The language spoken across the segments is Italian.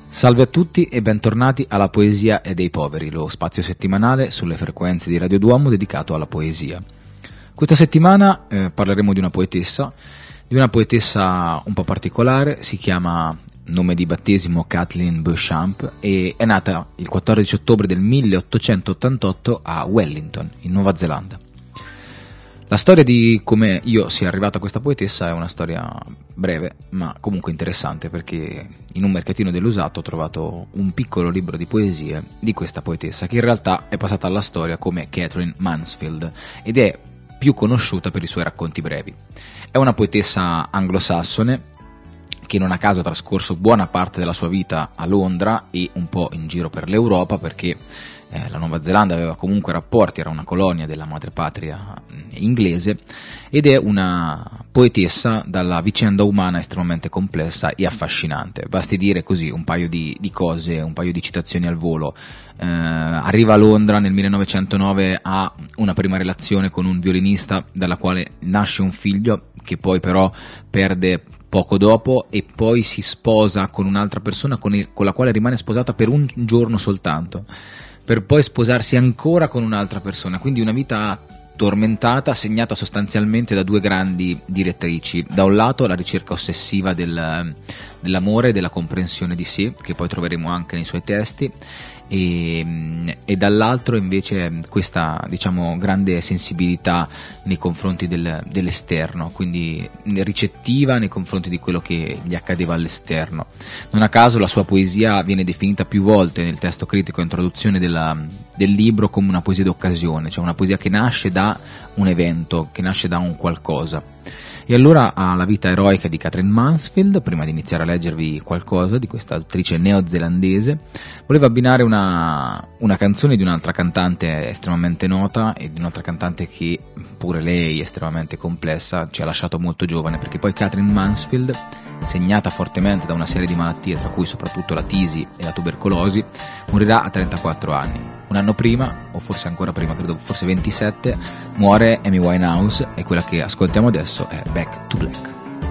Salve a tutti e bentornati alla Poesia e dei Poveri, lo spazio settimanale sulle frequenze di Radio Duomo dedicato alla poesia. Questa settimana parleremo di una poetessa un po' particolare, si chiama, nome di battesimo, Kathleen Beauchamp, e è nata il 14 ottobre del 1888 a Wellington, in Nuova Zelanda. La storia di come io sia arrivato a questa poetessa è una storia breve, ma comunque interessante, perché in un mercatino dell'usato ho trovato un piccolo libro di poesie di questa poetessa, che in realtà è passata alla storia come Katherine Mansfield ed è più conosciuta per i suoi racconti brevi. È una poetessa anglosassone che non a caso ha trascorso buona parte della sua vita a Londra e un po' in giro per l'Europa, perché la Nuova Zelanda aveva comunque rapporti, era una colonia della madrepatria inglese, ed è una poetessa dalla vicenda umana estremamente complessa e affascinante. Basti dire così un paio di cose, un paio di citazioni al volo. Arriva a Londra nel 1909, ha una prima relazione con un violinista dalla quale nasce un figlio che poi però perde poco dopo, e poi si sposa con un'altra persona con la quale rimane sposata per un giorno soltanto, per poi sposarsi ancora con un'altra persona. Quindi una vita tormentata, segnata sostanzialmente da due grandi direttrici: da un lato la ricerca ossessiva dell'amore e della comprensione di sé, che poi troveremo anche nei suoi testi, e dall'altro invece questa, diciamo, grande sensibilità nei confronti dell'esterno, quindi ricettiva nei confronti di quello che gli accadeva all'esterno. Non a caso la sua poesia viene definita più volte nel testo critico e introduzione del libro come una poesia d'occasione, cioè una poesia che nasce da un evento, che nasce da un qualcosa. E allora, alla vita eroica di Katherine Mansfield, prima di iniziare a leggervi qualcosa di questa autrice neozelandese, volevo abbinare una canzone di un'altra cantante estremamente nota, e di un'altra cantante che pure lei estremamente complessa, ci ha lasciato molto giovane, perché poi Katherine Mansfield, segnata fortemente da una serie di malattie, tra cui soprattutto la tisi e la tubercolosi, morirà a 34 anni. Un anno prima, o forse ancora prima, credo forse 27, muore Amy Winehouse, e quella che ascoltiamo adesso è Back to Black.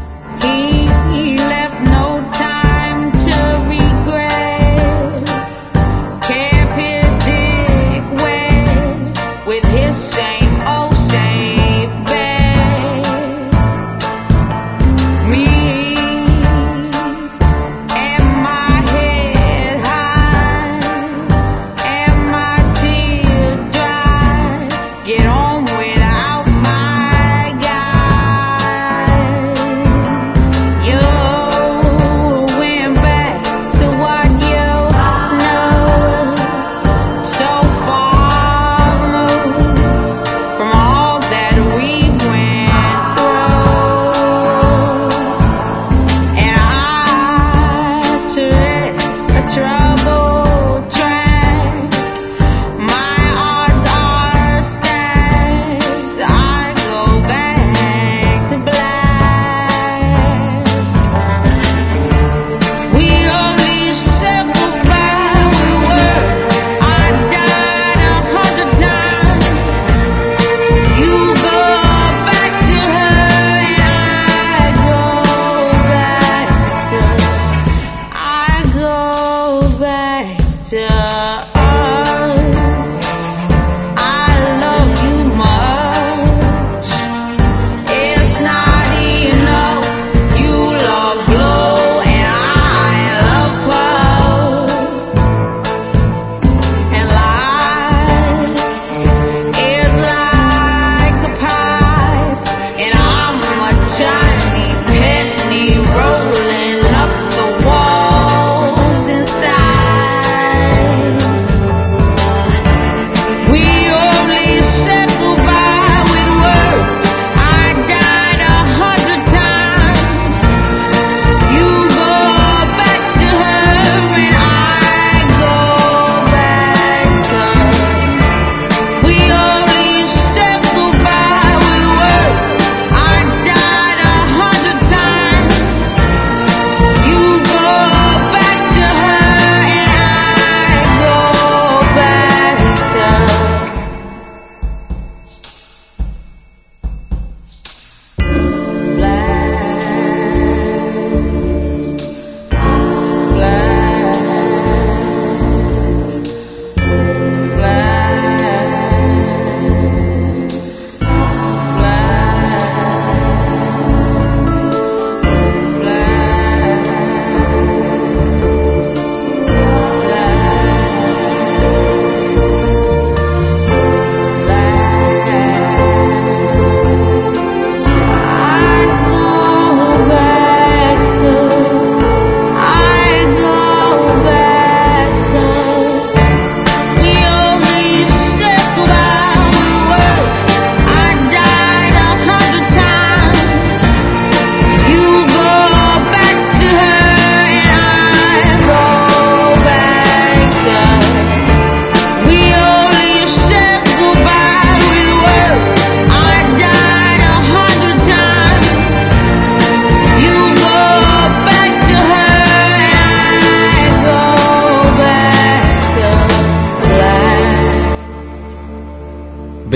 He left no time to regret, kept his dick wet with his same old safe bet. Me and my head high and my tears dry, get on without my guy.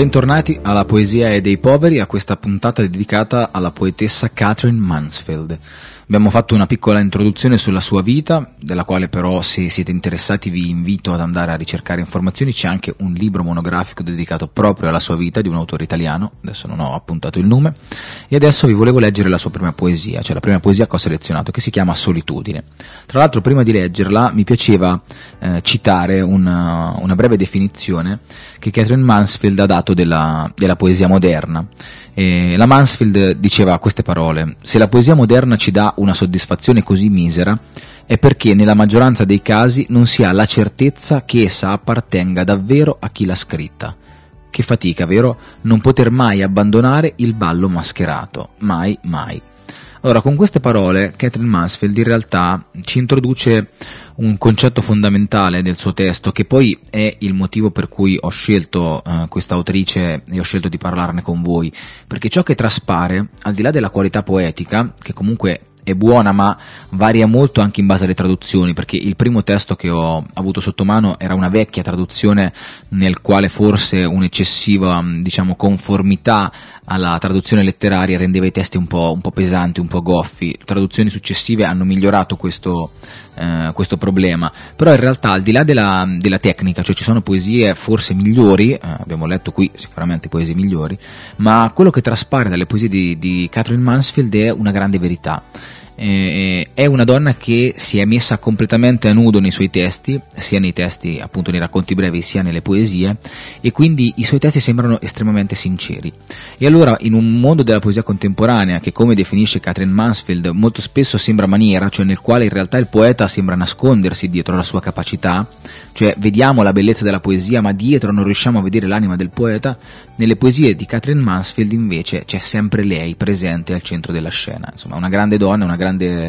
Bentornati alla Poesia dei Poveri, a questa puntata dedicata alla poetessa Katherine Mansfield. Abbiamo fatto una piccola introduzione sulla sua vita, della quale però, se siete interessati, vi invito ad andare a ricercare informazioni. C'è anche un libro monografico dedicato proprio alla sua vita di un autore italiano, adesso non ho appuntato il nome, e adesso vi volevo leggere la sua prima poesia, cioè la prima poesia che ho selezionato, che si chiama Solitudine. Tra l'altro, prima di leggerla mi piaceva citare una breve definizione che Katherine Mansfield ha dato della poesia moderna. La Mansfield diceva queste parole: se la poesia moderna ci dà una soddisfazione così misera è perché nella maggioranza dei casi non si ha la certezza che essa appartenga davvero a chi l'ha scritta. Che fatica, vero? Non poter mai abbandonare il ballo mascherato, mai, mai. Allora, con queste parole Katherine Mansfield in realtà ci introduce un concetto fondamentale del suo testo, che poi è il motivo per cui ho scelto questa autrice e ho scelto di parlarne con voi, perché ciò che traspare, al di là della qualità poetica, che comunque è buona ma varia molto anche in base alle traduzioni, perché il primo testo che ho avuto sotto mano era una vecchia traduzione nel quale forse un'eccessiva, conformità alla traduzione letteraria rendeva i testi un po' pesanti, un po' goffi. Traduzioni successive hanno migliorato questo problema, però in realtà, al di là della tecnica, cioè ci sono poesie forse migliori, abbiamo letto qui sicuramente poesie migliori, ma quello che traspare dalle poesie di Katherine Mansfield è una grande verità. È una donna che si è messa completamente a nudo nei suoi testi, sia nei testi appunto nei racconti brevi sia nelle poesie, e quindi i suoi testi sembrano estremamente sinceri. E allora, in un mondo della poesia contemporanea che, come definisce Katherine Mansfield, molto spesso sembra maniera, cioè nel quale in realtà il poeta sembra nascondersi dietro la sua capacità, cioè vediamo la bellezza della poesia ma dietro non riusciamo a vedere l'anima del poeta, nelle poesie di Katherine Mansfield invece c'è sempre lei presente al centro della scena. Insomma, una grande donna, una grande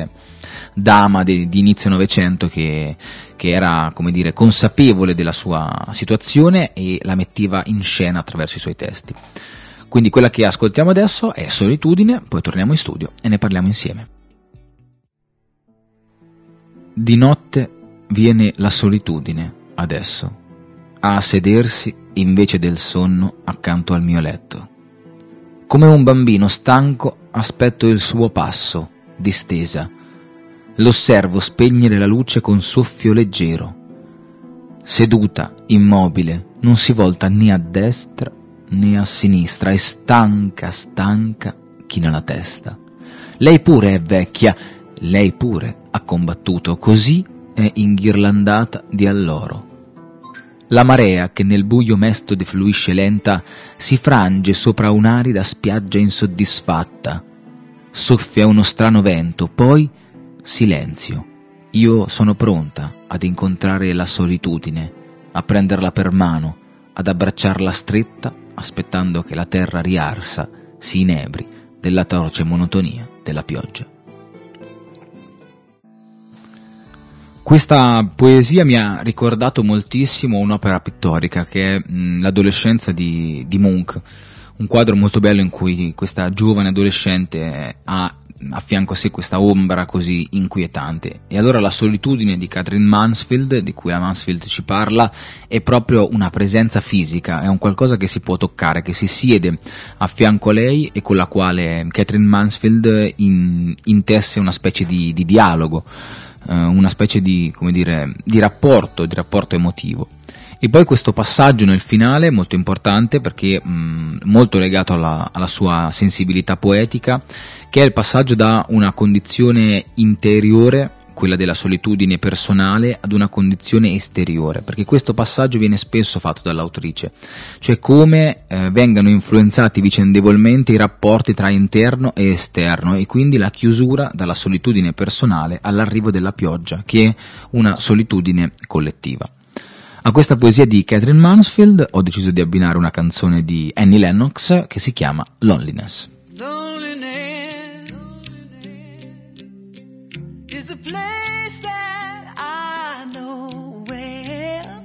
dama di inizio Novecento che era, come dire, consapevole della sua situazione e la metteva in scena attraverso i suoi testi. Quindi quella che ascoltiamo adesso è Solitudine, poi torniamo in studio e ne parliamo insieme. Di notte viene la solitudine adesso a sedersi invece del sonno accanto al mio letto. Come un bambino stanco aspetto il suo passo, distesa. L'osservo spegnere la luce con soffio leggero. Seduta, immobile, non si volta né a destra né a sinistra, e stanca china la testa. Lei pure è vecchia, lei pure ha combattuto, così è inghirlandata di alloro. La marea che nel buio mesto defluisce lenta si frange sopra un'arida spiaggia insoddisfatta. Soffia uno strano vento, poi silenzio. Io sono pronta ad incontrare la solitudine, a prenderla per mano, ad abbracciarla stretta, aspettando che la terra riarsa si inebri della torce monotonia della pioggia. Questa poesia mi ha ricordato moltissimo un'opera pittorica che è l'adolescenza di Munch, un quadro molto bello in cui questa giovane adolescente ha a fianco a sé questa ombra così inquietante. E allora la solitudine di Katherine Mansfield, di cui la Mansfield ci parla, è proprio una presenza fisica, è un qualcosa che si può toccare, che si siede a fianco a lei e con la quale Katherine Mansfield intesse una specie di dialogo, una specie di, come dire, di rapporto emotivo. E poi questo passaggio nel finale, molto importante perché molto legato alla sua sensibilità poetica, che è il passaggio da una condizione interiore, quella della solitudine personale, ad una condizione esteriore, perché questo passaggio viene spesso fatto dall'autrice, cioè come vengano influenzati vicendevolmente i rapporti tra interno e esterno, e quindi la chiusura dalla solitudine personale all'arrivo della pioggia, che è una solitudine collettiva. A questa poesia di Katherine Mansfield ho deciso di abbinare una canzone di Annie Lennox che si chiama Loneliness. Loneliness is a place that I know well.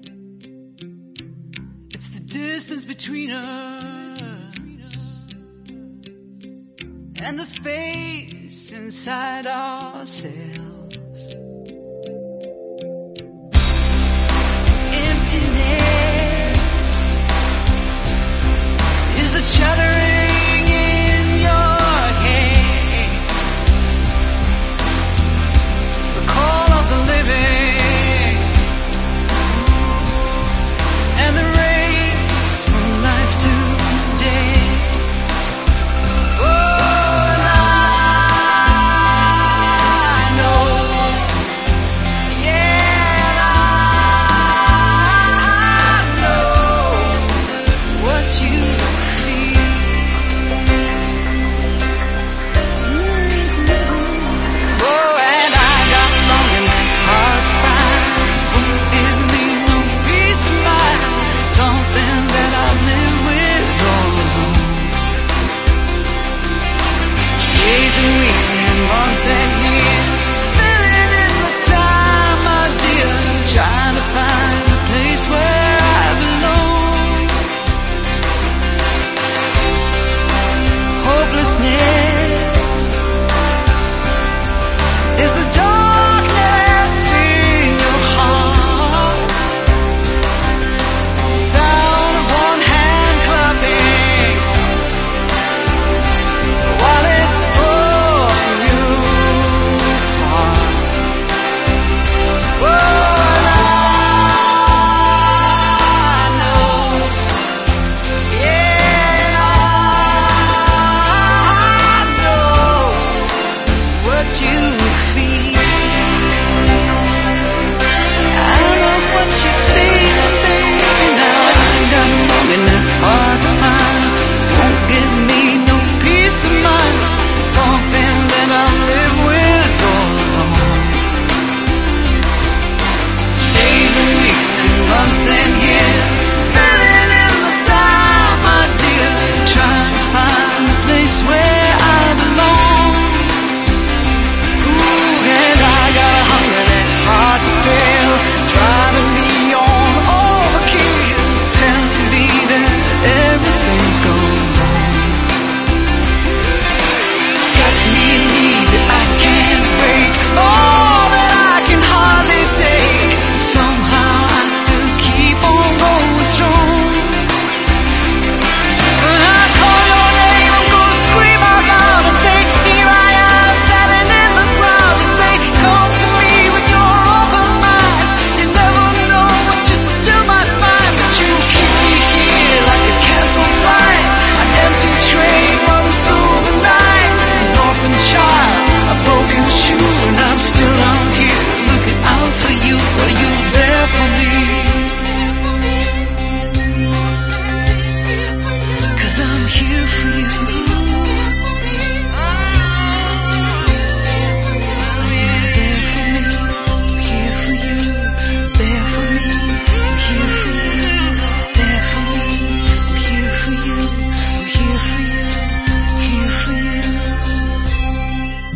It's the distance between us and the space inside ourselves. Emptiness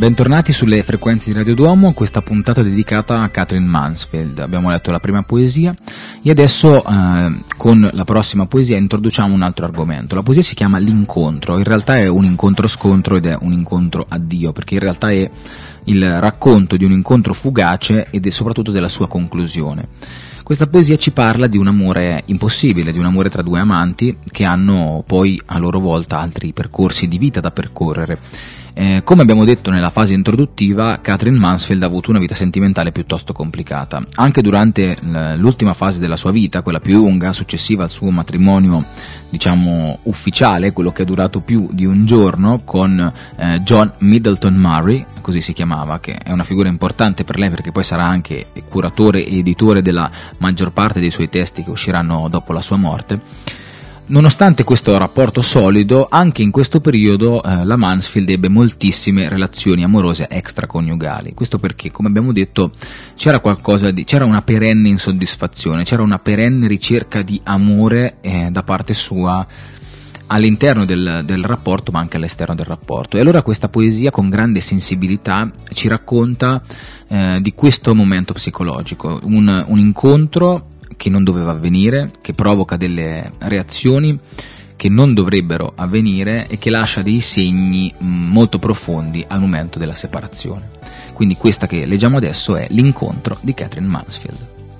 Bentornati sulle frequenze di Radio Duomo, questa puntata dedicata a Katherine Mansfield. Abbiamo letto la prima poesia e adesso con la prossima poesia introduciamo un altro argomento. La poesia si chiama L'incontro, in realtà è un incontro-scontro ed è un incontro addio, perché in realtà è il racconto di un incontro fugace ed è soprattutto della sua conclusione. Questa poesia ci parla di un amore impossibile, di un amore tra due amanti che hanno poi a loro volta altri percorsi di vita da percorrere. Come abbiamo detto nella fase introduttiva, Katherine Mansfield ha avuto una vita sentimentale piuttosto complicata. Anche durante l'ultima fase della sua vita, quella più lunga, successiva al suo matrimonio, diciamo, ufficiale, quello che è durato più di un giorno, con John Middleton Murray, così si chiamava, che è una figura importante per lei perché poi sarà anche curatore e editore della maggior parte dei suoi testi che usciranno dopo la sua morte. Nonostante questo rapporto solido, anche in questo periodo la Mansfield ebbe moltissime relazioni amorose extraconiugali. Questo perché, come abbiamo detto, c'era una perenne insoddisfazione, c'era una perenne ricerca di amore da parte sua all'interno del rapporto, ma anche all'esterno del rapporto. E allora questa poesia, con grande sensibilità, ci racconta di questo momento psicologico, un incontro che non doveva avvenire, che provoca delle reazioni che non dovrebbero avvenire e che lascia dei segni molto profondi al momento della separazione. Quindi questa che leggiamo adesso è L'incontro di Katherine Mansfield.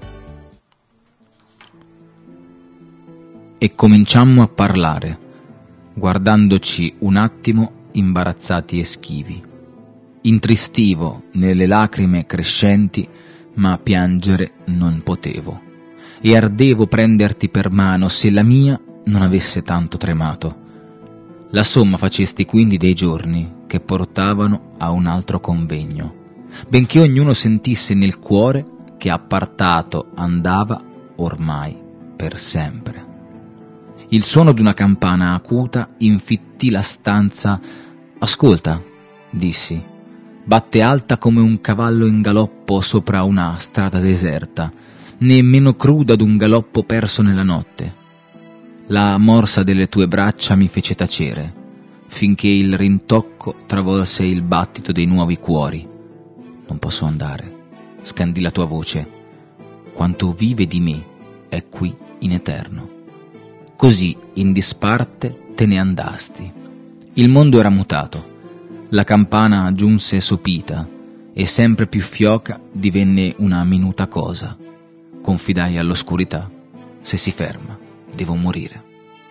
E cominciammo a parlare, guardandoci un attimo imbarazzati e schivi. Intristivo nelle lacrime crescenti, ma piangere non potevo. E ardevo prenderti per mano se la mia non avesse tanto tremato. La somma facesti quindi dei giorni che portavano a un altro convegno, benché ognuno sentisse nel cuore che appartato andava ormai per sempre. Il suono d'una campana acuta infittì la stanza. «Ascolta», dissi, batte alta come un cavallo in galoppo sopra una strada deserta, né meno cruda d'un galoppo perso nella notte. La morsa delle tue braccia mi fece tacere, finché il rintocco travolse il battito dei nuovi cuori. Non posso andare, scandì la tua voce, quanto vive di me è qui in eterno. Così, in disparte, te ne andasti. Il mondo era mutato, la campana giunse sopita, e sempre più fioca divenne una minuta cosa. Confidai all'oscurità, se si ferma, devo morire.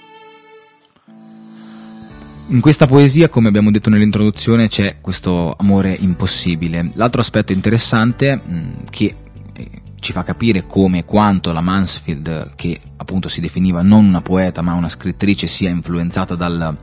In questa poesia, come abbiamo detto nell'introduzione, c'è questo amore impossibile. L'altro aspetto interessante che ci fa capire come e quanto la Mansfield, che appunto si definiva non una poeta ma una scrittrice, sia influenzata dalla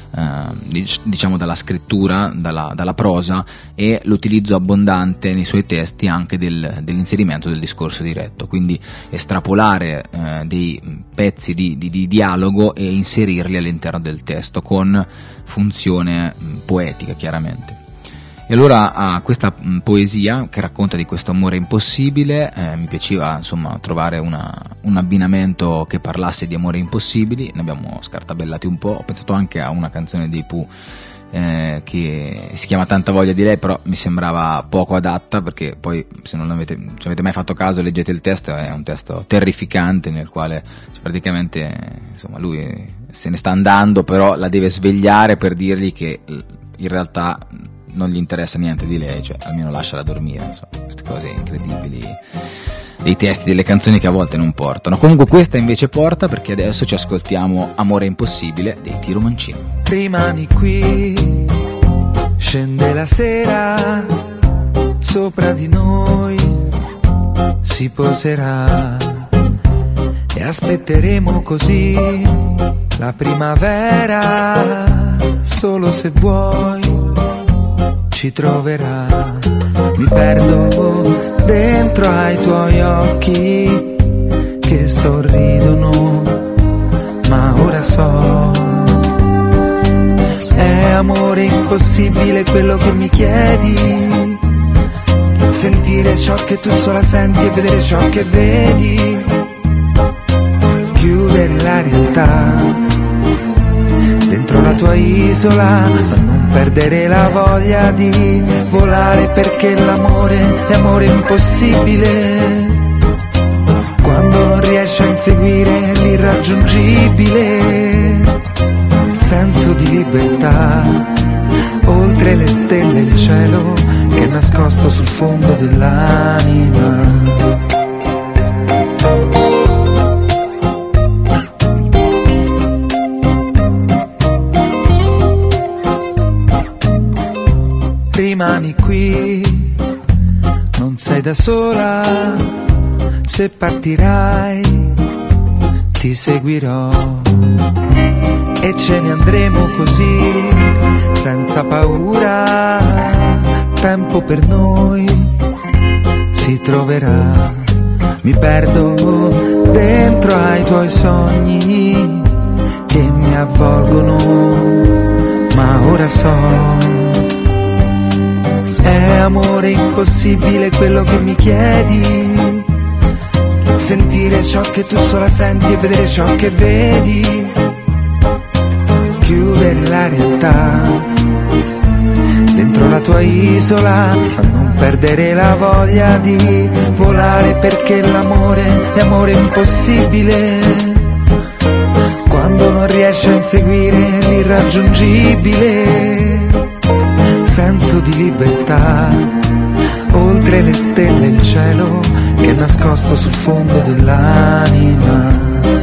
scrittura, dalla prosa, e l'utilizzo abbondante nei suoi testi anche dell'inserimento del discorso diretto, quindi estrapolare dei pezzi di dialogo e inserirli all'interno del testo con funzione poetica, chiaramente. E allora a questa poesia che racconta di questo amore impossibile mi piaceva insomma trovare un abbinamento che parlasse di amori impossibili. Ne abbiamo scartabellati un po', ho pensato anche a una canzone dei Pooh che si chiama Tanta voglia di lei, però mi sembrava poco adatta, perché poi, se non ci avete mai fatto caso, leggete il testo, è un testo terrificante nel quale praticamente insomma lui se ne sta andando, però la deve svegliare per dirgli che in realtà non gli interessa niente di lei, cioè almeno lasciala dormire, insomma, queste cose incredibili dei testi delle canzoni che a volte non portano. Comunque questa invece porta, perché adesso ci ascoltiamo Amore impossibile dei Tiro Mancino. Rimani qui, scende la sera, sopra di noi si poserà e aspetteremo così la primavera, solo se vuoi ci troverà. Mi perdo dentro ai tuoi occhi che sorridono, ma ora so, è amore impossibile quello che mi chiedi, sentire ciò che tu sola senti e vedere ciò che vedi, chiudere la realtà dentro la tua isola, ma non perdere la voglia di volare, perché l'amore è amore impossibile quando non riesci a inseguire l'irraggiungibile. Senso di libertà, oltre le stelle e il cielo che è nascosto sul fondo dell'anima. Rimani qui, non sei da sola, se partirai ti seguirò e ce ne andremo così, senza paura, tempo per noi si troverà. Mi perdo dentro ai tuoi sogni che mi avvolgono, ma ora so è amore impossibile quello che mi chiedi, sentire ciò che tu sola senti e vedere ciò che vedi, chiudere la realtà dentro la tua isola, ma non perdere la voglia di volare, perché l'amore è amore impossibile quando non riesci a inseguire l'irraggiungibile. Senso di libertà, oltre le stelle e il cielo che è nascosto sul fondo dell'anima.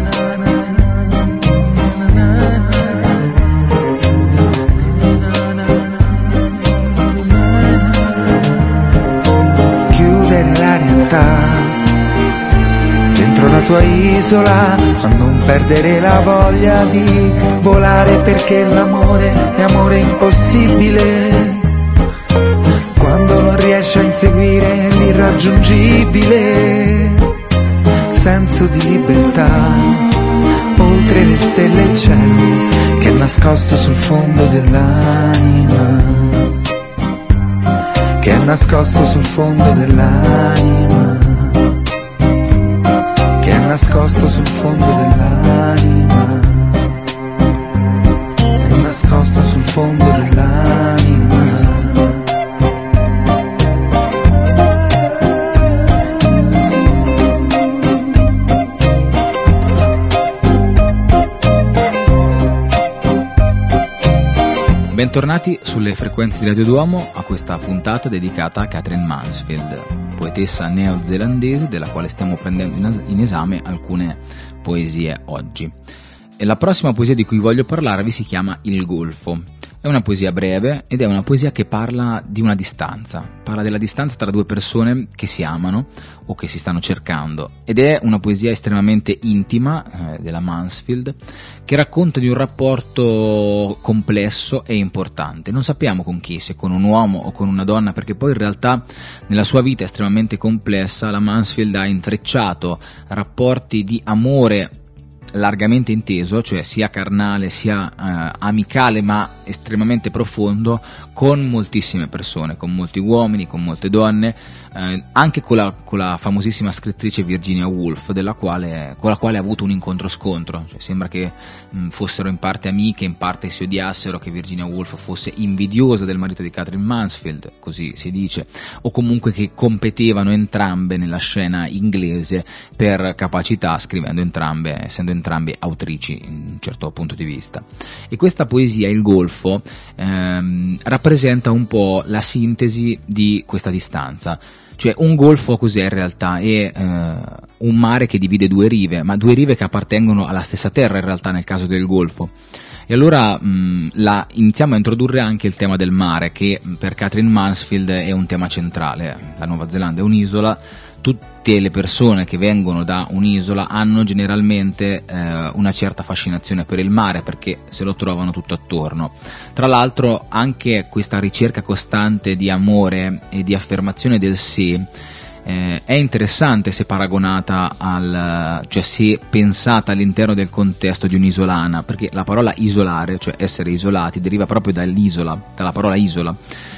Chiudere la realtà dentro la tua isola, ma non perdere la voglia di volare, perché l'amore è amore impossibile quando non riesci a inseguire l'irraggiungibile. Senso di libertà, oltre le stelle e il cielo che è nascosto sul fondo dell'anima, che è nascosto sul fondo dell'anima, che è nascosto sul fondo dell'anima, è nascosto sul fondo dell'anima. Bentornati sulle frequenze di Radio Duomo a questa puntata dedicata a Katherine Mansfield, poetessa neozelandese della quale stiamo prendendo in esame alcune poesie oggi. E la prossima poesia di cui voglio parlarvi si chiama Il Golfo. È una poesia breve ed è una poesia che parla di una distanza, parla della distanza tra due persone che si amano o che si stanno cercando, ed è una poesia estremamente intima della Mansfield, che racconta di un rapporto complesso e importante. Non sappiamo con chi, se con un uomo o con una donna, perché poi in realtà nella sua vita estremamente complessa la Mansfield ha intrecciato rapporti di amore largamente inteso, cioè sia carnale sia amicale, ma estremamente profondo, con moltissime persone, con molti uomini, con molte donne, anche con la famosissima scrittrice Virginia Woolf, con la quale ha avuto un incontro-scontro, cioè sembra che fossero in parte amiche, in parte si odiassero, che Virginia Woolf fosse invidiosa del marito di Katherine Mansfield, così si dice, o comunque che competevano entrambe nella scena inglese per capacità, scrivendo entrambe, essendo entrambe autrici in un certo punto di vista. E questa poesia, Il Golfo, rappresenta un po' la sintesi di questa distanza. Cioè, un golfo cos'è in realtà? È un mare che divide due rive, ma due rive che appartengono alla stessa terra in realtà nel caso del golfo. E allora iniziamo a introdurre anche il tema del mare, che per Katherine Mansfield è un tema centrale. La Nuova Zelanda è un'isola, tutte le persone che vengono da un'isola hanno generalmente una certa fascinazione per il mare, perché se lo trovano tutto attorno. Tra l'altro anche questa ricerca costante di amore e di affermazione del sé è interessante se paragonata cioè se pensata all'interno del contesto di un'isolana, perché la parola isolare, cioè essere isolati, deriva proprio dalla parola isola.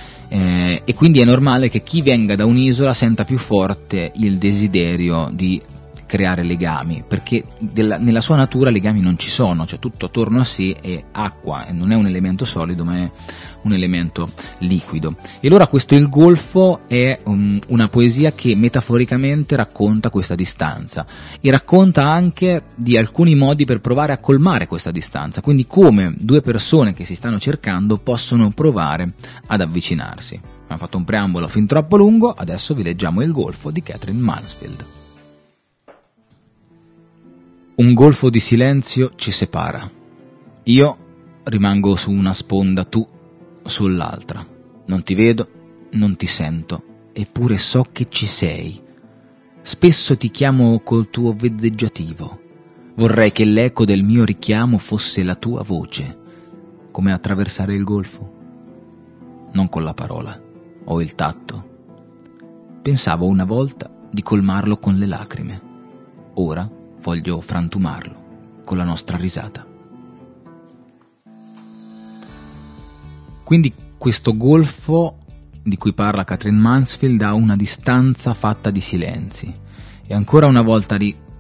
E quindi è normale che chi venga da un'isola senta più forte il desiderio di creare legami, perché nella sua natura legami non ci sono, cioè tutto attorno a sé è acqua e non è un elemento solido ma è un elemento liquido. E allora questo Il Golfo è una poesia che metaforicamente racconta questa distanza e racconta anche di alcuni modi per provare a colmare questa distanza, quindi come due persone che si stanno cercando possono provare ad avvicinarsi. Abbiamo fatto un preambolo fin troppo lungo, adesso vi leggiamo Il Golfo di Katherine Mansfield. Un golfo di silenzio ci separa. Io rimango su una sponda, tu sull'altra. Non ti vedo, non ti sento, eppure so che ci sei. Spesso ti chiamo col tuo vezzeggiativo. Vorrei che l'eco del mio richiamo fosse la tua voce. Come attraversare il golfo? Non con la parola o il tatto. Pensavo una volta di colmarlo con le lacrime. Ora voglio frantumarlo con la nostra risata. Quindi questo golfo di cui parla Katherine Mansfield ha una distanza fatta di silenzi e ancora una volta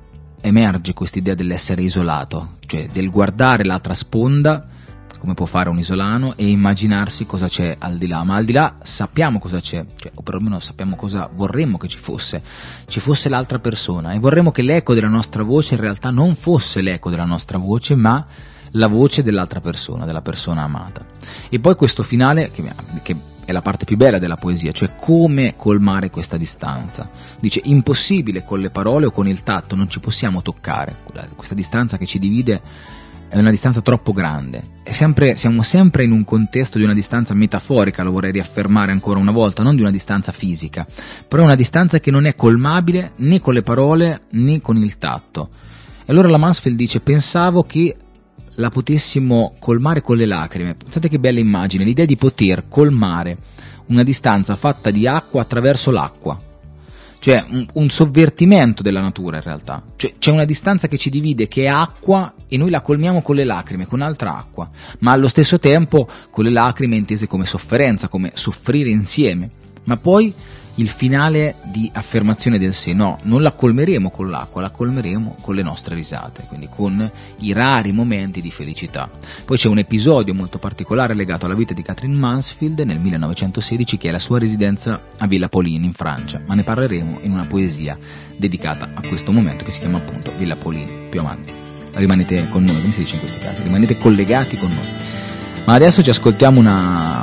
emerge quest'idea dell'essere isolato, cioè del guardare l'altra sponda come può fare un isolano e immaginarsi cosa c'è al di là, ma al di là sappiamo cosa c'è, cioè, o perlomeno sappiamo cosa vorremmo che ci fosse l'altra persona e vorremmo che l'eco della nostra voce in realtà non fosse l'eco della nostra voce ma la voce dell'altra persona, della persona amata. E poi questo finale che è la parte più bella della poesia, cioè come colmare questa distanza. Dice: impossibile con le parole o con il tatto, non ci possiamo toccare, questa distanza che ci divide è una distanza troppo grande. Siamo sempre in un contesto di una distanza metaforica, lo vorrei riaffermare ancora una volta, non di una distanza fisica, però una distanza che non è colmabile né con le parole né con il tatto. E allora la Mansfield dice: pensavo che la potessimo colmare con le lacrime. Pensate che bella immagine, l'idea di poter colmare una distanza fatta di acqua attraverso l'acqua. Cioè un sovvertimento della natura in realtà, cioè c'è una distanza che ci divide che è acqua e noi la colmiamo con le lacrime, con altra acqua, ma allo stesso tempo con le lacrime intese come sofferenza, come soffrire insieme. Ma poi il finale di affermazione del sé: no, non la colmeremo con l'acqua, la colmeremo con le nostre risate, quindi con i rari momenti di felicità. Poi c'è un episodio molto particolare legato alla vita di Katherine Mansfield nel 1916, che è la sua residenza a Villa Pauline in Francia, ma ne parleremo in una poesia dedicata a questo momento che si chiama appunto Villa Pauline più avanti. Rimanete con noi, come si dice in questi casi, rimanete collegati con noi. Ma adesso ci ascoltiamo una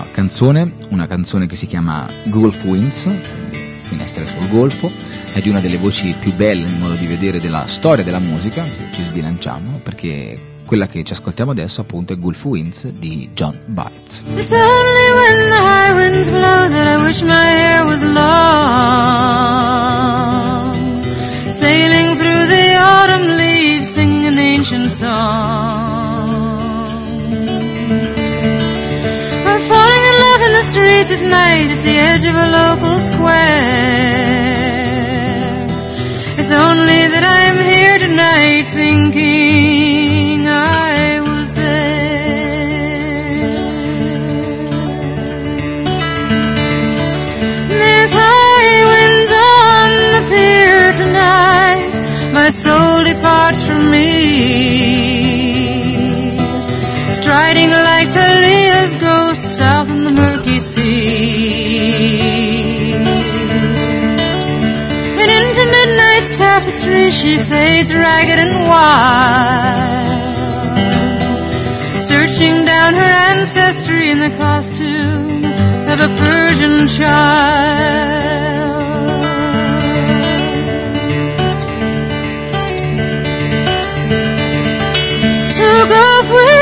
canzone che si chiama Gulf Winds, Finestre sul Golfo, è di una delle voci più belle nel modo di vedere della storia della musica, ci sbilanciamo, perché quella che ci ascoltiamo adesso appunto è Gulf Winds di John Baez. It's only when the high winds blow that I wish my hair was long, sailing through the autumn leaves, singing an ancient song. Falling in love in the streets at night at the edge of a local square. It's only that I am here tonight thinking I was there. There's high winds on the pier tonight, my soul departs from me, striding like Talia's ghost south on the murky sea. And into midnight's tapestry she fades ragged and wild, searching down her ancestry in the costume of a Persian child. To go free,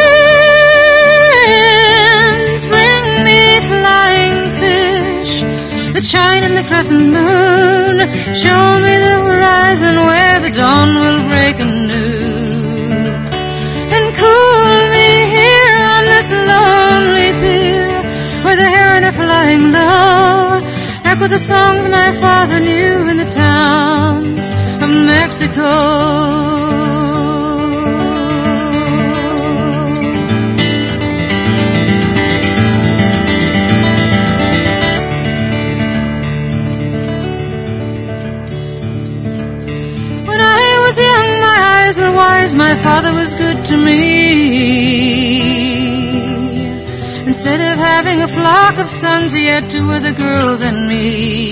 shine in the crescent moon, show me the horizon where the dawn will break anew, and cool me here on this lonely pier, where the heron are flying low, echo the songs my father knew in the towns of Mexico. When I was young, my eyes were wise, my father was good to me. Instead of having a flock of sons, he had two other girls and me.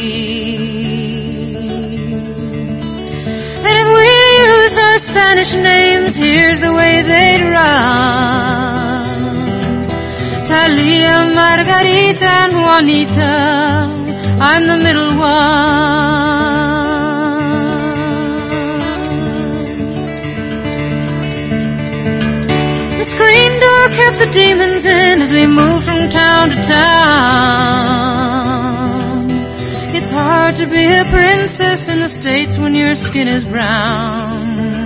And if we used our Spanish names, here's the way they'd run: Talia, Margarita, and Juanita. I'm the middle one. The screen door kept the demons in as we moved from town to town. It's hard to be a princess in the States when your skin is brown.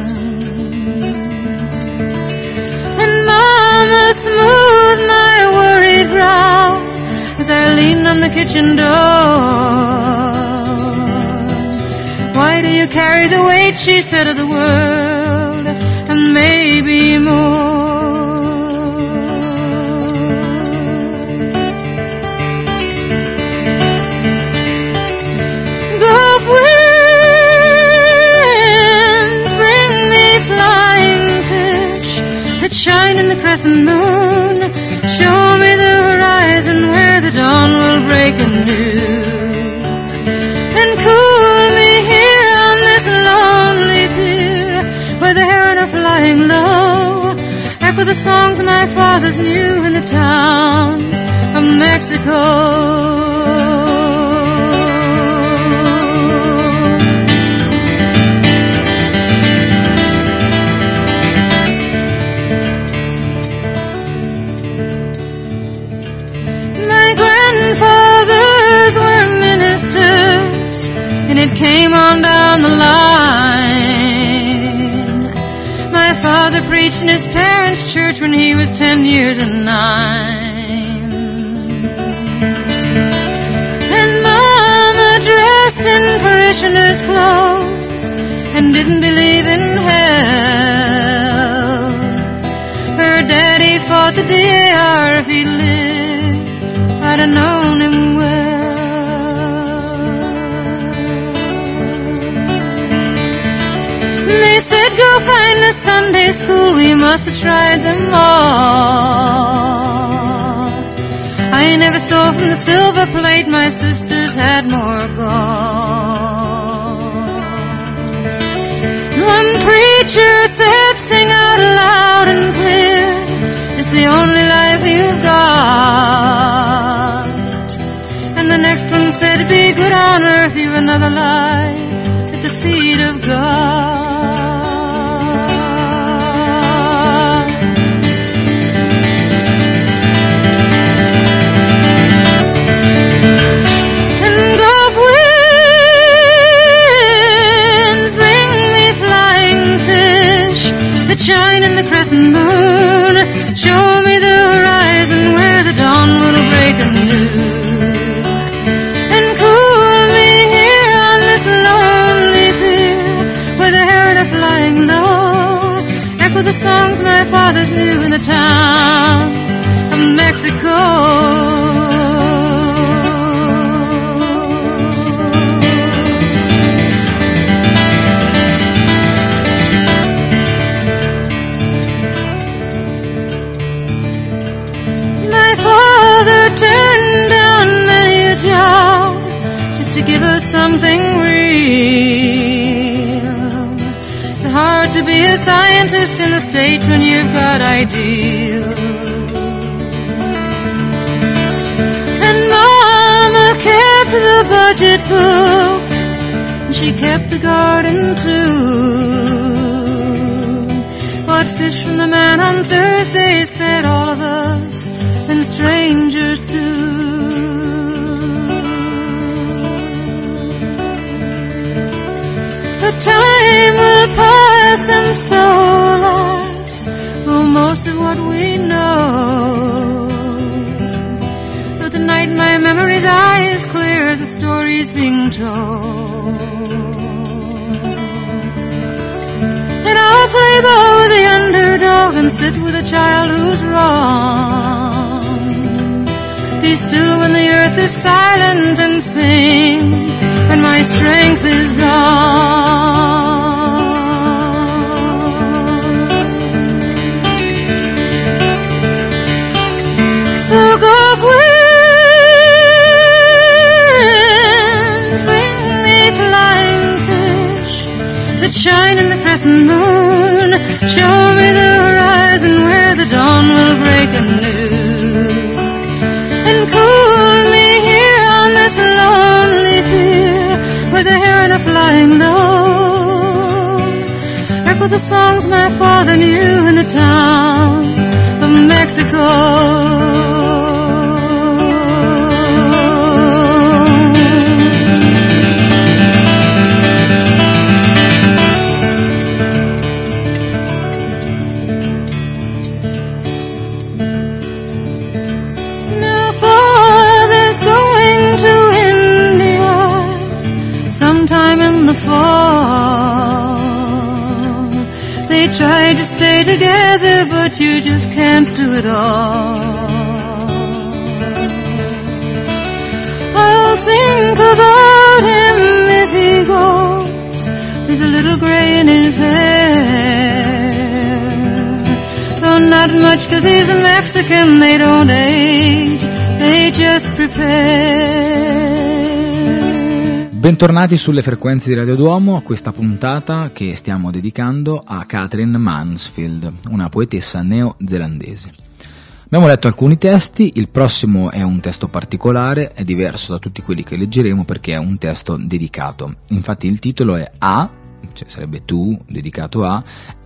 And Mama smoothed my worried brow as I leaned on the kitchen door. Why do you carry the weight, she said, of the world, and maybe more? Gulf winds bring me flying fish that shine in the crescent moon. Show me the horizon where the dawn will break anew, and cool me here on this lonely pier where the heron are flying low. Echo the songs my fathers knew in the towns of Mexico. Grandfathers were ministers, and it came on down the line. My father preached in his parents' church when he was 10 years and 9. And Mama dressed in parishioners' clothes and didn't believe in hell. Her daddy fought the DAR. If he lived, I'd have known him well. They said, go find the Sunday school, we must have tried them all. I never stole from the silver plate, my sisters had more gold. One preacher said, sing out loud and clear, it's the only life you've got. And the next one said, be good on earth, you've another life at the feet of God. And Gulf winds bring me flying fish that shine in the crescent moon. Show me the horizon where the dawn will break anew, and cool me here on this lonely pier where the heron are flying low. Echo the songs my fathers knew in the towns of Mexico. Turned down many a job just to give us something real. It's hard to be a scientist in the States when you've got ideals. And Mama kept the budget book, and she kept the garden too. Bought fish from the man on Thursdays, fed all of us and strangers too. But time will pass and so alas will most of what we know. Though tonight my memory's eye is clear as the story's being told. And I'll play ball with the underdog and sit with a child who's wrong. Be still when the earth is silent and sing when my strength is gone. shine in the crescent moon. Show me the horizon where the dawn will break anew. And cool me here on this lonely pier, where the heron are flying low. Echo the songs my father knew in the towns of Mexico. Sometime in the fall, they tried to stay together, but you just can't do it all. I'll think about him if he goes with a little gray in his hair. Though not much, 'cause he's a Mexican, they don't age, they just prepare. Bentornati sulle frequenze di Radio Duomo a questa puntata che stiamo dedicando a Katherine Mansfield, una poetessa neozelandese. Abbiamo letto alcuni testi, il prossimo è un testo particolare, è diverso da tutti quelli che leggeremo perché è un testo dedicato. Infatti il titolo è A, cioè sarebbe tu, dedicato a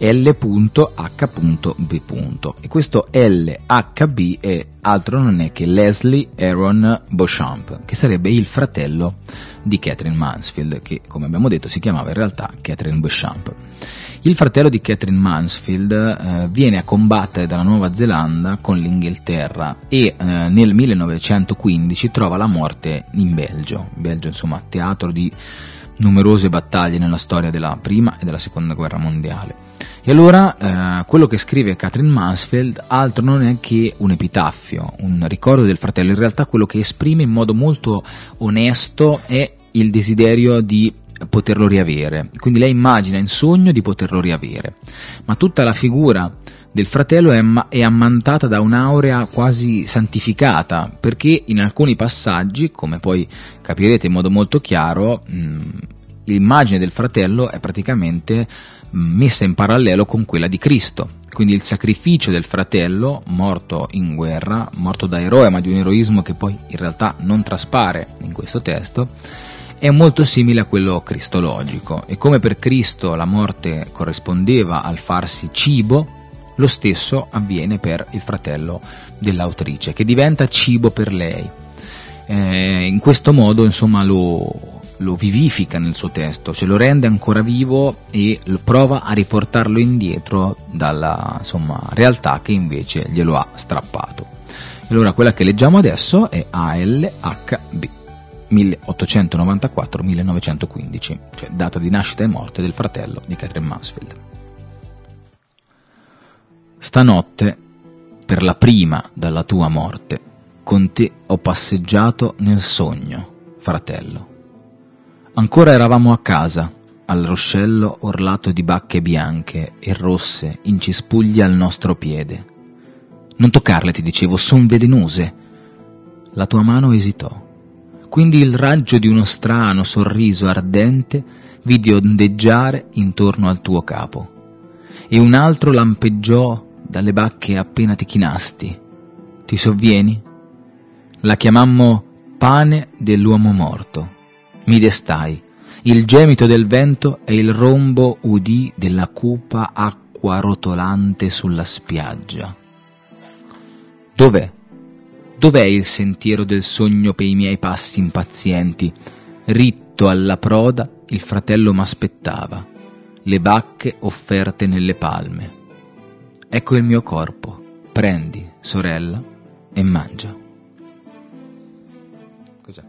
L.H.B. E questo LHB è altro non è che Leslie Aaron Beauchamp, che sarebbe il fratello di Katherine Mansfield, che come abbiamo detto si chiamava in realtà Katherine Beauchamp. Il fratello di Katherine Mansfield viene a combattere dalla Nuova Zelanda con l'Inghilterra e nel 1915 trova la morte in Belgio. Belgio, insomma, teatro di numerose battaglie nella storia della prima e della seconda guerra mondiale. E allora quello che scrive Katherine Mansfield altro non è che un epitaffio, un ricordo del fratello. In realtà quello che esprime in modo molto onesto è il desiderio di poterlo riavere, quindi lei immagina in sogno di poterlo riavere, ma tutta la figura del fratello è ammantata da un'aurea quasi santificata, perché in alcuni passaggi, come poi capirete in modo molto chiaro, l'immagine del fratello è praticamente messa in parallelo con quella di Cristo. Quindi il sacrificio del fratello, morto in guerra, morto da eroe, ma di un eroismo che poi in realtà non traspare in questo testo, è molto simile a quello cristologico. E come per Cristo la morte corrispondeva al farsi cibo, lo stesso avviene per il fratello dell'autrice, che diventa cibo per lei. In questo modo, insomma, lo vivifica nel suo testo, ce lo rende ancora vivo e prova a riportarlo indietro dalla, insomma, realtà che invece glielo ha strappato. Allora quella che leggiamo adesso è ALHB 1894-1915, cioè data di nascita e morte del fratello di Katherine Mansfield. Stanotte, per la prima dalla tua morte, con te ho passeggiato nel sogno, fratello. Ancora eravamo a casa, al ruscello orlato di bacche bianche e rosse in cespuglie al nostro piede. Non toccarle, ti dicevo, son velenose. La tua mano esitò. Quindi il raggio di uno strano sorriso ardente vidi ondeggiare intorno al tuo capo. E un altro lampeggiò dalle bacche appena ti chinasti. Ti sovvieni? La chiamammo pane dell'uomo morto. Mi destai. Il gemito del vento e il rombo udì della cupa acqua rotolante sulla spiaggia. Dov'è? Dov'è il sentiero del sogno per i miei passi impazienti? Ritto alla proda, il fratello m'aspettava, le bacche offerte nelle palme. Ecco il mio corpo, prendi, sorella, e mangia. Cos'è?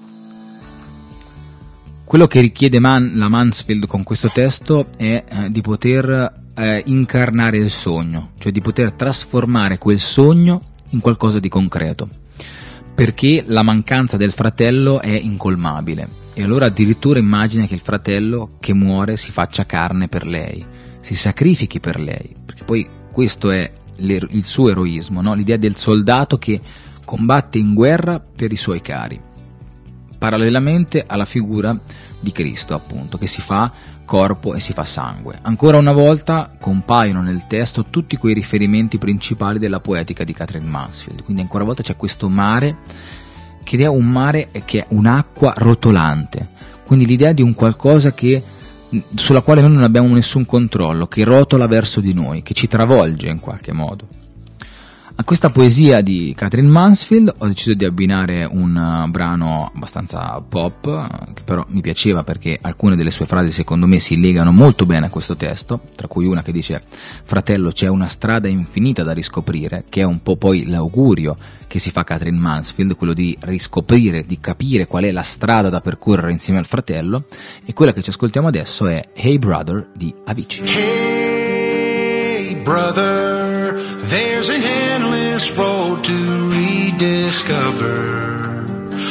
Quello che richiede la Mansfield con questo testo è di poter incarnare il sogno, cioè di poter trasformare quel sogno in qualcosa di concreto, perché la mancanza del fratello è incolmabile, e allora addirittura immagina che il fratello che muore si faccia carne per lei, si sacrifichi per lei, perché poi questo è il suo eroismo, no? L'idea del soldato che combatte in guerra per i suoi cari. parallelamente alla figura di Cristo, appunto, che si fa corpo e si fa sangue. Ancora una volta compaiono nel testo tutti quei riferimenti principali della poetica di Kathryn Mansfield, quindi ancora una volta c'è questo mare che è un mare che è un'acqua rotolante, quindi l'idea di un qualcosa sulla quale noi non abbiamo nessun controllo, che rotola verso di noi, che ci travolge in qualche modo. A questa poesia di Kathryn Mansfield ho deciso di abbinare un brano abbastanza pop, che però mi piaceva perché alcune delle sue frasi secondo me si legano molto bene a questo testo, tra cui una che dice: fratello, c'è una strada infinita da riscoprire, che è un po' poi l'augurio che si fa Kathryn Mansfield, quello di riscoprire, di capire qual è la strada da percorrere insieme al fratello, e quella che ci ascoltiamo adesso è Hey Brother di Avicii. Hey brother, there's an endless road to rediscover.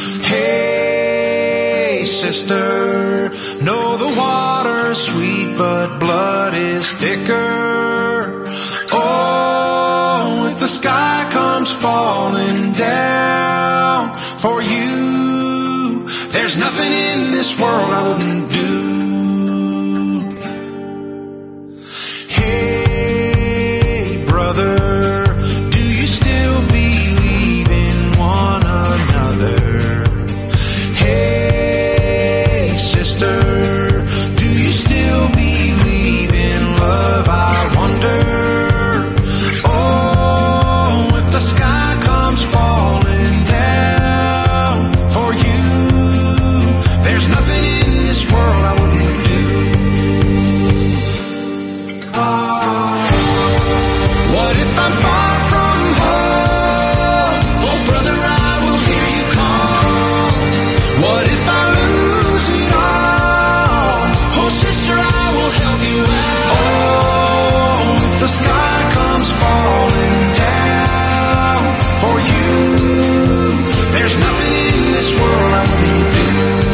Hey sister, know the water's sweet but blood is thicker. Oh, if the sky comes falling down for you, there's nothing in this world I wouldn't do. Hey brother, do you still believe in one another? Hey sister, do you still believe in love? I wonder. Oh, if the sky comes falling down for you, there's nothing in this world I wouldn't do. What if I'm far from home? Oh brother, I will hear you call. What if I lose it all? Oh sister, I will help you out. Oh, if the sky comes falling down for you, there's nothing in this world I wouldn't do.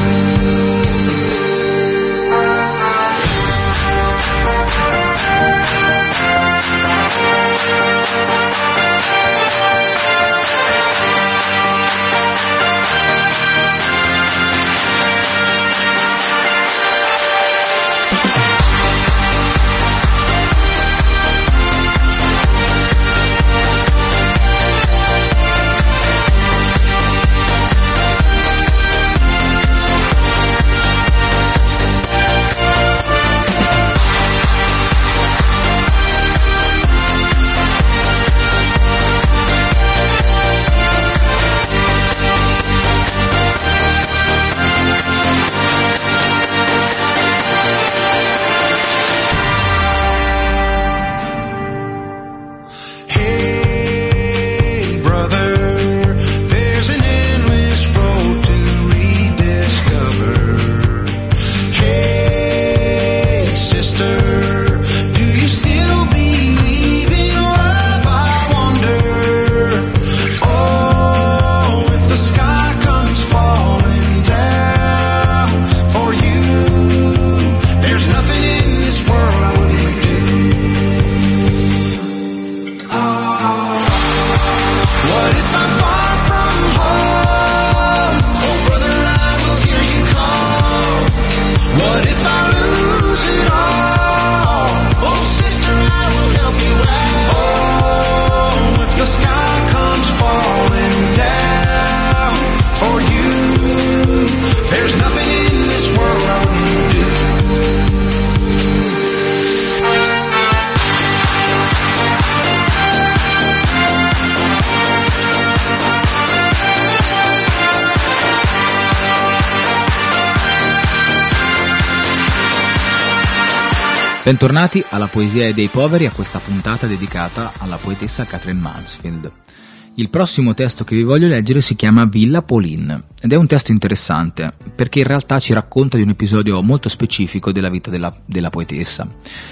Bentornati alla Poesia dei Poveri, a questa puntata dedicata alla poetessa Kathryn Mansfield. Il prossimo testo che vi voglio leggere si chiama Villa Pauline ed è un testo interessante perché in realtà ci racconta di un episodio molto specifico della vita della poetessa.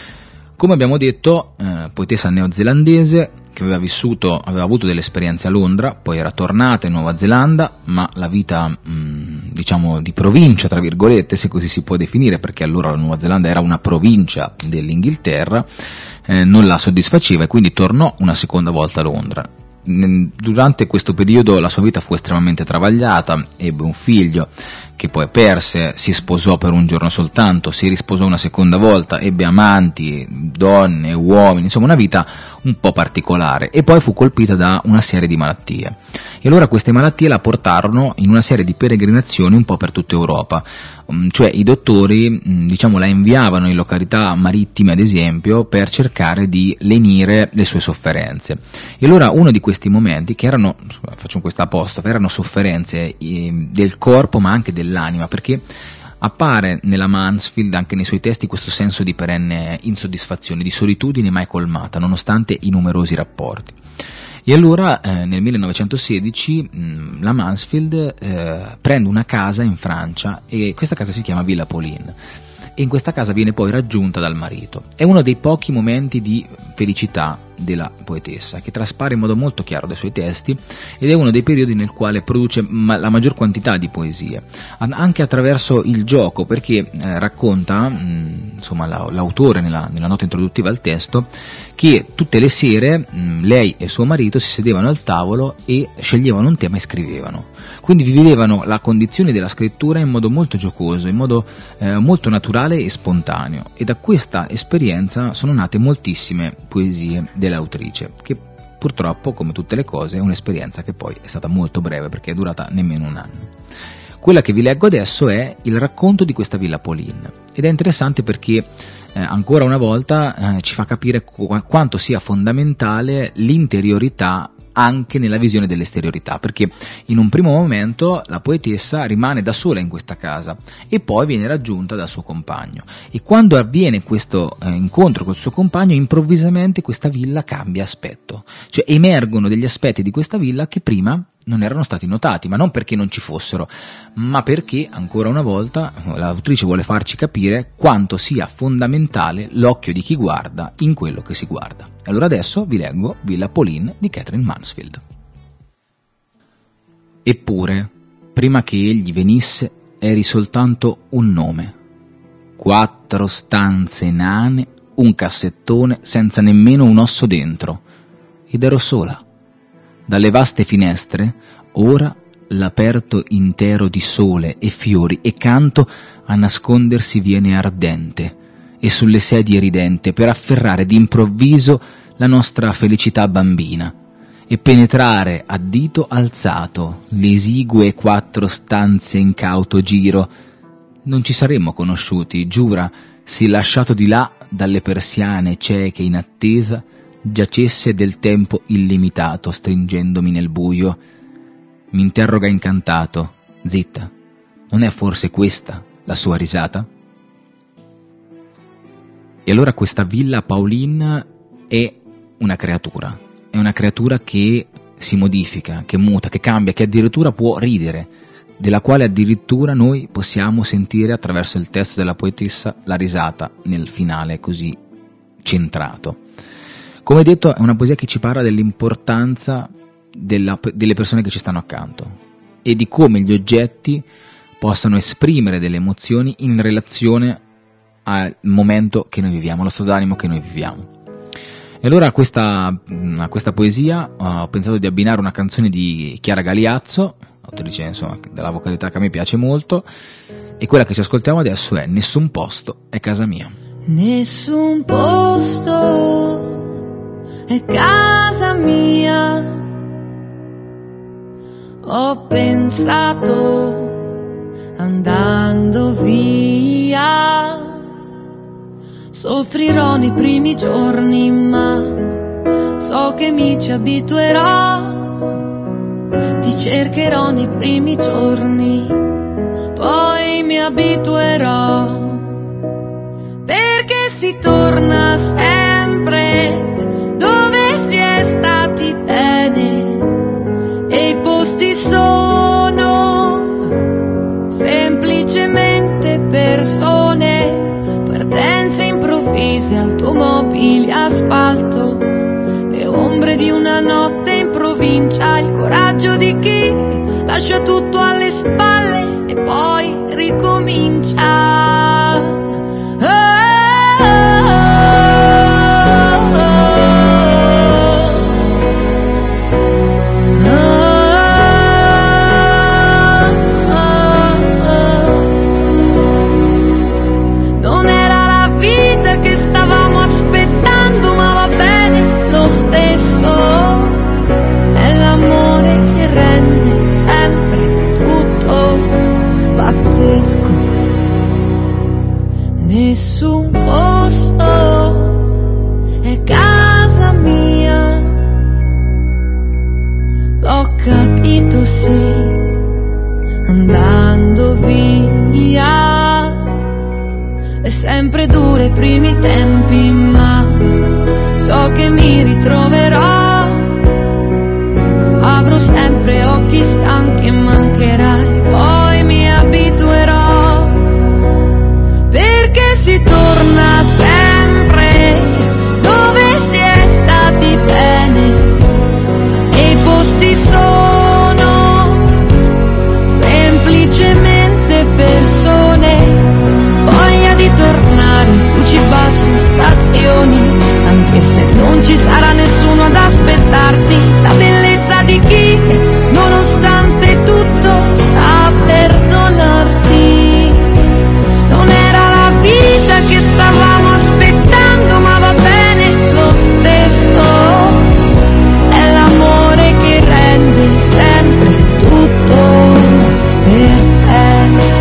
Come abbiamo detto, poetessa neozelandese che aveva avuto delle esperienze a Londra, poi era tornata in Nuova Zelanda, ma la vita diciamo di provincia, tra virgolette, se così si può definire, perché allora la Nuova Zelanda era una provincia dell'Inghilterra, non la soddisfaceva e quindi tornò una seconda volta a Londra. durante questo periodo la sua vita fu estremamente travagliata, ebbe un figlio che poi perse, si sposò per un giorno soltanto, si risposò una seconda volta, ebbe amanti, donne, uomini, insomma una vita un po' particolare, e poi fu colpita da una serie di malattie. E allora queste malattie la portarono in una serie di peregrinazioni un po' per tutta Europa, cioè i dottori la inviavano in località marittime ad esempio per cercare di lenire le sue sofferenze. E allora uno di questi momenti, che erano, facciamo questo apostrofe, erano sofferenze del corpo ma anche dell'anima, perché appare nella Mansfield, anche nei suoi testi, questo senso di perenne insoddisfazione, di solitudine mai colmata nonostante i numerosi rapporti. E allora nel 1916 la Mansfield prende una casa in Francia, e questa casa si chiama Villa Pauline, e in questa casa viene poi raggiunta dal marito. È uno dei pochi momenti di felicità della poetessa, che traspare in modo molto chiaro dai suoi testi, ed è uno dei periodi nel quale produce la maggior quantità di poesie, anche attraverso il gioco, perché racconta, l'autore nella nota introduttiva al testo, che tutte le sere lei e suo marito si sedevano al tavolo e sceglievano un tema e scrivevano. Quindi vivevano la condizione della scrittura in modo molto giocoso, in modo molto naturale e spontaneo, e da questa esperienza sono nate moltissime poesie dell'autrice, che purtroppo, come tutte le cose, è un'esperienza che poi è stata molto breve, perché è durata nemmeno un anno. Quella che vi leggo adesso è il racconto di questa Villa Pauline, ed è interessante perché ancora una volta ci fa capire quanto sia fondamentale l'interiorità anche nella visione dell'esteriorità, perché in un primo momento la poetessa rimane da sola in questa casa e poi viene raggiunta dal suo compagno, e quando avviene questo incontro col suo compagno, improvvisamente questa villa cambia aspetto, cioè emergono degli aspetti di questa villa che prima non erano stati notati, ma non perché non ci fossero, ma perché ancora una volta l'autrice vuole farci capire quanto sia fondamentale l'occhio di chi guarda in quello che si guarda. Allora adesso vi leggo Villa Pauline di Katherine Mansfield. Eppure, prima che egli venisse, eri soltanto un nome, 4 stanze nane, un cassettone senza nemmeno un osso dentro, ed ero sola. Dalle vaste finestre, ora l'aperto intero di sole e fiori e canto a nascondersi viene ardente, e sulle sedie ridente per afferrare d'improvviso la nostra felicità bambina e penetrare a dito alzato le esigue 4 stanze in cauto giro. Non ci saremmo conosciuti, giura, se lasciato di là dalle persiane cieche in attesa giacesse del tempo illimitato stringendomi nel buio. Mi interroga incantato: zitta, non è forse questa la sua risata? E allora questa Villa Pauline è una creatura che si modifica, che muta, che cambia, che addirittura può ridere, della quale addirittura noi possiamo sentire attraverso il testo della poetessa la risata nel finale così centrato. Come detto, è una poesia che ci parla dell'importanza delle persone che ci stanno accanto e di come gli oggetti possano esprimere delle emozioni in relazione al momento che noi viviamo, allo stato d'animo che noi viviamo. E allora a questa poesia ho pensato di abbinare una canzone di Chiara Galeazzo, autrice insomma della vocalità che a me piace molto, e quella che ci ascoltiamo adesso è Nessun posto è casa mia. Nessun posto è casa mia, ho pensato andando via, soffrirò nei primi giorni ma so che mi ci abituerò, ti cercherò nei primi giorni, poi mi abituerò, perché si torna sempre dove si è stati bene e i posti sono semplicemente persone, partenze improvvise, automobili, asfalto, le ombre di una notte in provincia, il coraggio di chi lascia tutto alle spalle e poi ricomincia. vita che stavamo aspettando, ma va bene lo stesso. È l'amore che rende sempre tutto pazzesco. Nessun posto è casa mia, l'ho capito sì, andando via. È sempre duro i primi tempi, ma so che mi ritroverò. Avrò sempre occhi stanchi e mancherai, poi mi abituerò, perché si torna sempre dove si è stati bene, e i posti sono semplicemente persone. Voglia di tornare, luci basse, stazioni, anche se non ci sarà nessuno ad aspettarti. La bellezza di chi, nonostante tutto, sa perdonarti. Non era la vita che stavamo aspettando, ma va bene lo stesso. È l'amore che rende sempre tutto perfetto.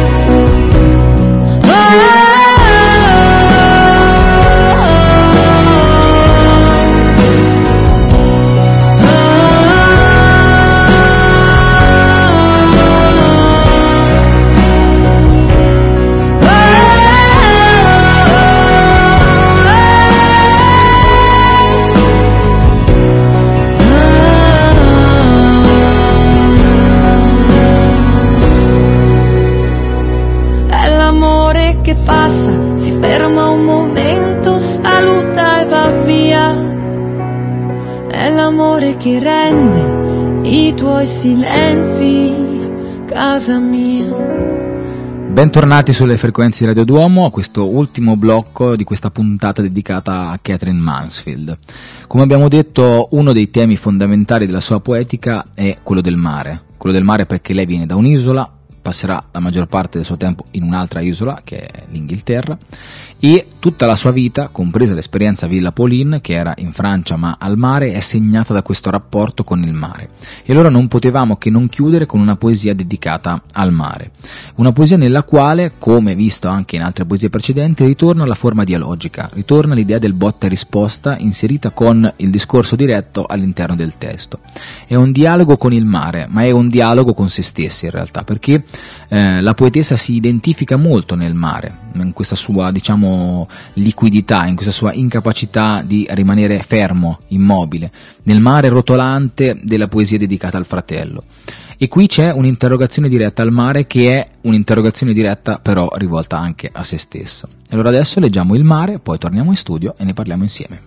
Che passa, si ferma un momento, saluta e va via. È l'amore che rende i tuoi silenzi casa mia. Bentornati sulle frequenze di Radio Duomo a questo ultimo blocco di questa puntata dedicata a Katherine Mansfield. Come abbiamo detto, uno dei temi fondamentali della sua poetica è quello del mare perché lei viene da un'isola, passerà la maggior parte del suo tempo in un'altra isola, che è l'Inghilterra, e tutta la sua vita, compresa l'esperienza a Villa Pauline, che era in Francia ma al mare, è segnata da questo rapporto con il mare. E allora non potevamo che non chiudere con una poesia dedicata al mare. Una poesia nella quale, come visto anche in altre poesie precedenti, ritorna la forma dialogica, ritorna l'idea del botta e risposta inserita con il discorso diretto all'interno del testo. È un dialogo con il mare, ma è un dialogo con se stessi in realtà, perché la poetessa si identifica molto nel mare, in questa sua, liquidità, in questa sua incapacità di rimanere fermo, immobile, nel mare rotolante della poesia dedicata al fratello. E qui c'è un'interrogazione diretta al mare, che è un'interrogazione diretta però rivolta anche a se stessa. Allora adesso leggiamo il mare, poi torniamo in studio e ne parliamo insieme.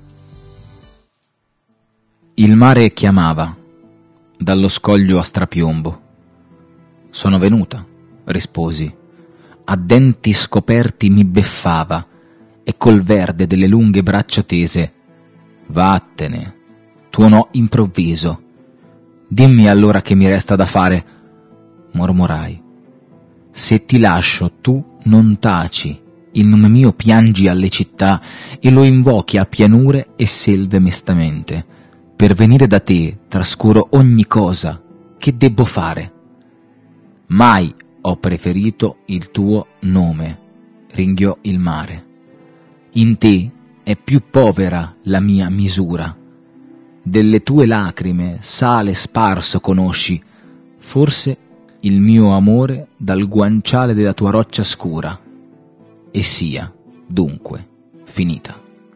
Il mare chiamava dallo scoglio a strapiombo. Sono venuta, risposi. A denti scoperti mi beffava e col verde delle lunghe braccia tese. Vattene, tuonò improvviso. Dimmi allora che mi resta da fare, mormorai. Se ti lascio, tu non taci, il nome mio piangi alle città e lo invochi a pianure e selve mestamente. Per venire da te trascuro ogni cosa, che debbo fare? Mai ho preferito il tuo nome, ringhiò il mare. In te è più povera la mia misura. Delle tue lacrime sale sparso conosci, forse il mio amore dal guanciale della tua roccia scura. E sia, dunque, finita.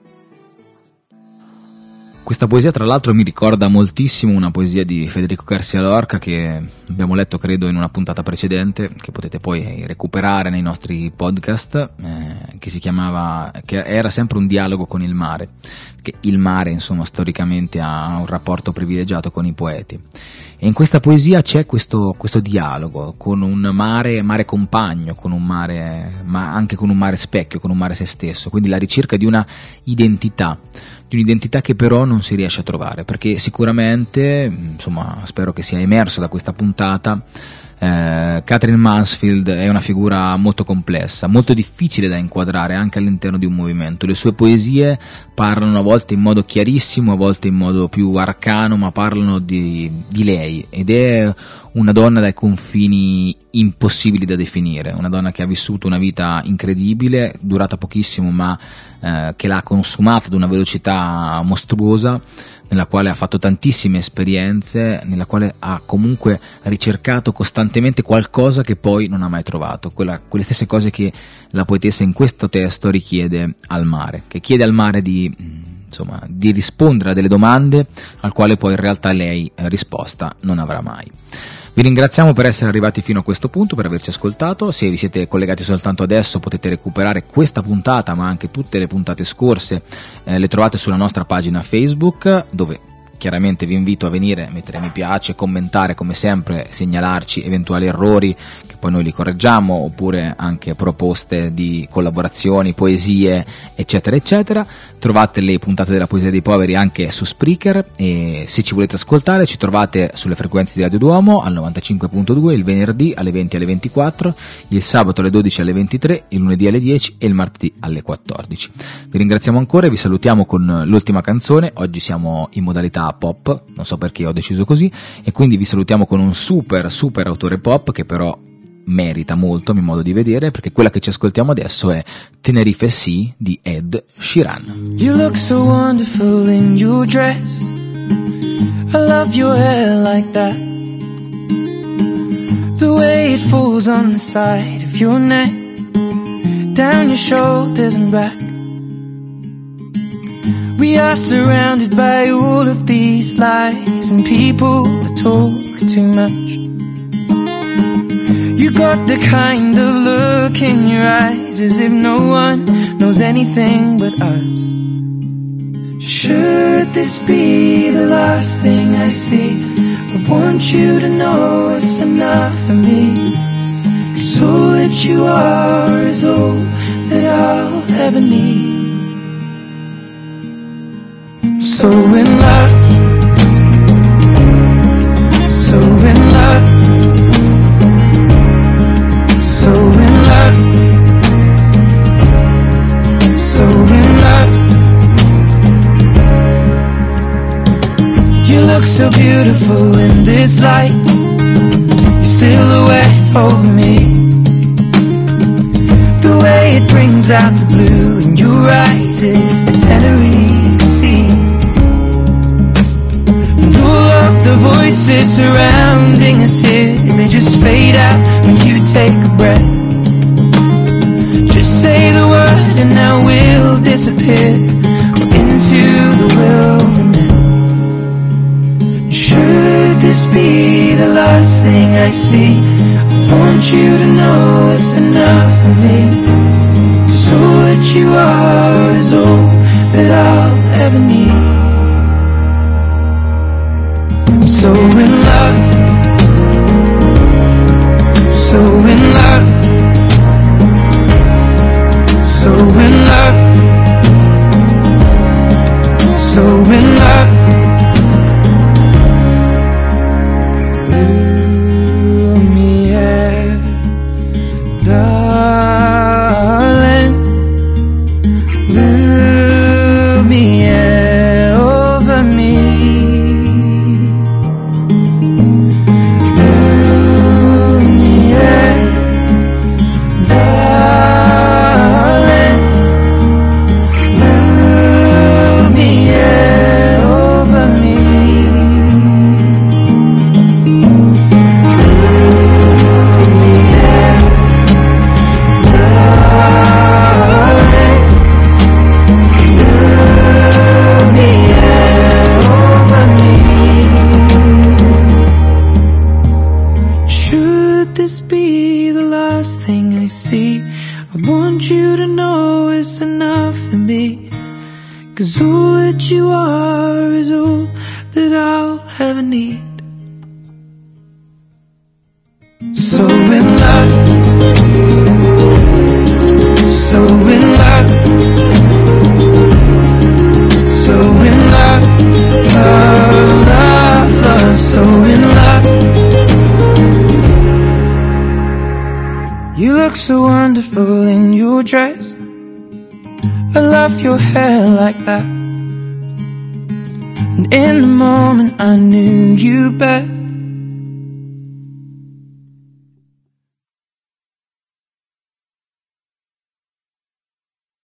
Questa poesia tra l'altro mi ricorda moltissimo una poesia di Federico García Lorca che abbiamo letto credo in una puntata precedente, che potete poi recuperare nei nostri podcast, che era sempre un dialogo con il mare, che il mare insomma storicamente ha un rapporto privilegiato con i poeti. E in questa poesia c'è questo dialogo con un mare compagno, con un mare, ma anche con un mare specchio, con un mare se stesso, quindi la ricerca di una identità che però non si riesce a trovare, perché sicuramente, insomma, spero che sia emerso da questa puntata, Catherine Mansfield è una figura molto complessa, molto difficile da inquadrare anche all'interno di un movimento. Le sue poesie parlano a volte in modo chiarissimo, a volte in modo più arcano, ma parlano di lei, ed è una donna dai confini impossibili da definire, una donna che ha vissuto una vita incredibile, durata pochissimo, ma che l'ha consumata ad una velocità mostruosa, nella quale ha fatto tantissime esperienze, nella quale ha comunque ricercato costantemente qualcosa che poi non ha mai trovato, quelle stesse cose che la poetessa in questo testo richiede al mare, che chiede al mare di rispondere a delle domande al quale poi in realtà lei risposta non avrà mai. Vi ringraziamo per essere arrivati fino a questo punto, per averci ascoltato. Se vi siete collegati soltanto adesso potete recuperare questa puntata, ma anche tutte le puntate scorse, le trovate sulla nostra pagina Facebook, dove chiaramente vi invito a venire, mettere mi piace, commentare come sempre, segnalarci eventuali errori che poi noi li correggiamo, oppure anche proposte di collaborazioni, poesie, eccetera eccetera. Trovate le puntate della Poesia dei Poveri anche su Spreaker, e se ci volete ascoltare ci trovate sulle frequenze di Radio Duomo al 95.2 il venerdì alle 20 alle 24, il sabato alle 12 alle 23, il lunedì alle 10 e il martedì alle 14. Vi ringraziamo ancora e vi salutiamo con l'ultima canzone. Oggi siamo in modalità pop, non so perché ho deciso così, e quindi vi salutiamo con un super autore pop che però merita molto, a mio modo di vedere, perché quella che ci ascoltiamo adesso è Tenerife Sea di Ed Sheeran. You look so wonderful in your dress. I love your hair like that. The way it falls on the side of your neck, down your shoulders and back. We are surrounded by all of these lies and people that talk too much. You got the kind of look in your eyes as if no one knows anything but us. Should this be the last thing I see? I want you to know it's enough for me. 'Cause all that you are is all that I'll ever need. So in love, so in love, so in love, so in love. You look so beautiful in this light, your silhouette over me. The way it brings out the blue in your eyes is the Tenerife Sea. All of the voices surrounding us here, they just fade out when you take a breath. Just say the word and now we'll disappear into the wilderness. Should this be the last thing I see? I want you to know it's enough for me. 'Cause all that you are is all that I'll ever need. So in love, so in love, so in love, so in love. Lumiere, darling, Lumiere over me. look so wonderful in your dress. I love your hair like that. And in the moment I knew you better.